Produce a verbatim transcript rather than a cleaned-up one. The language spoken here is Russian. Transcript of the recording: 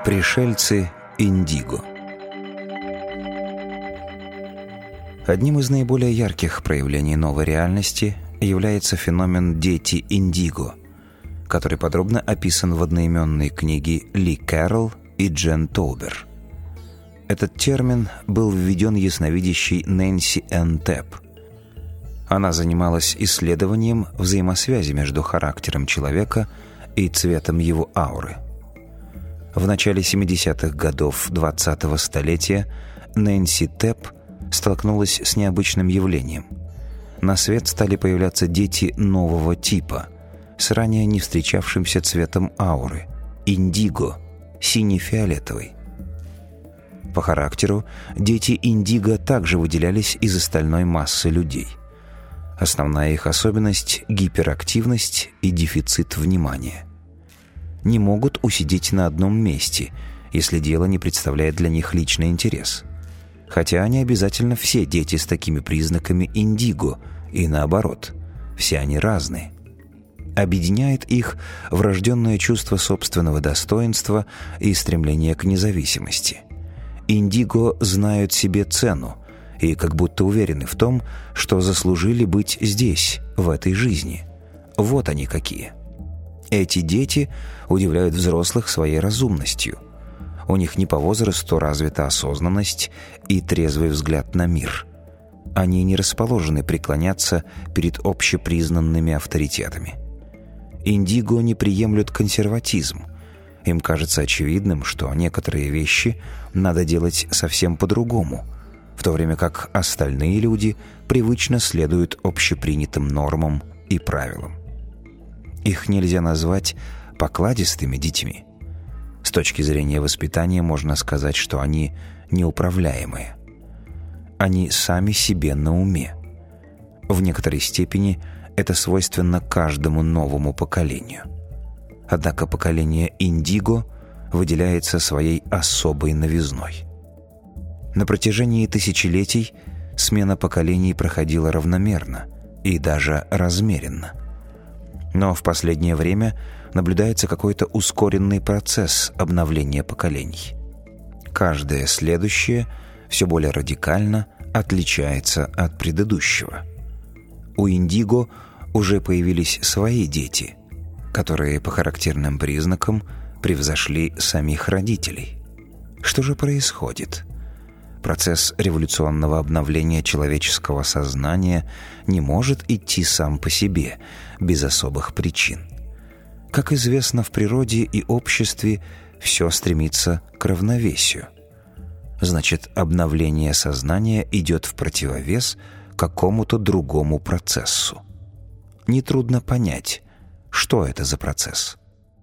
Пришельцы Индиго. Одним из наиболее ярких проявлений новой реальности является феномен «дети Индиго», который подробно описан в одноименной книге Ли Кэрролл и Джен Тоубер. Этот термин был введен ясновидящей Нэнси Энн Тэп. Она занималась исследованием взаимосвязи между характером человека и цветом его ауры. В начале семидесятых годов двадцатого столетия Нэнси Тэп столкнулась с необычным явлением. На свет стали появляться дети нового типа, с ранее не встречавшимся цветом ауры – индиго, сине-фиолетовый. По характеру дети индиго также выделялись из остальной массы людей. Основная их особенность – гиперактивность и дефицит внимания. Не могут усидеть на одном месте, если дело не представляет для них личный интерес. Хотя не обязательно все дети с такими признаками индиго, и наоборот, все они разные. Объединяет их врожденное чувство собственного достоинства и стремление к независимости. Индиго знают себе цену и как будто уверены в том, что заслужили быть здесь, в этой жизни. Вот они какие. Эти дети удивляют взрослых своей разумностью. У них не по возрасту развита осознанность и трезвый взгляд на мир. Они не расположены преклоняться перед общепризнанными авторитетами. Индиго не приемлют консерватизм. Им кажется очевидным, что некоторые вещи надо делать совсем по-другому, в то время как остальные люди привычно следуют общепринятым нормам и правилам. Их нельзя назвать покладистыми детьми. С точки зрения воспитания можно сказать, что они неуправляемые. Они сами себе на уме. В некоторой степени это свойственно каждому новому поколению. Однако поколение индиго выделяется своей особой новизной. На протяжении тысячелетий смена поколений проходила равномерно и даже размеренно. Но в последнее время наблюдается какой-то ускоренный процесс обновления поколений. Каждое следующее все более радикально отличается от предыдущего. У индиго уже появились свои дети, которые по характерным признакам превзошли самих родителей. Что же происходит? Процесс революционного обновления человеческого сознания не может идти сам по себе, без особых причин. Как известно, в природе и обществе все стремится к равновесию. Значит, обновление сознания идет в противовес какому-то другому процессу. Нетрудно понять, что это за процесс.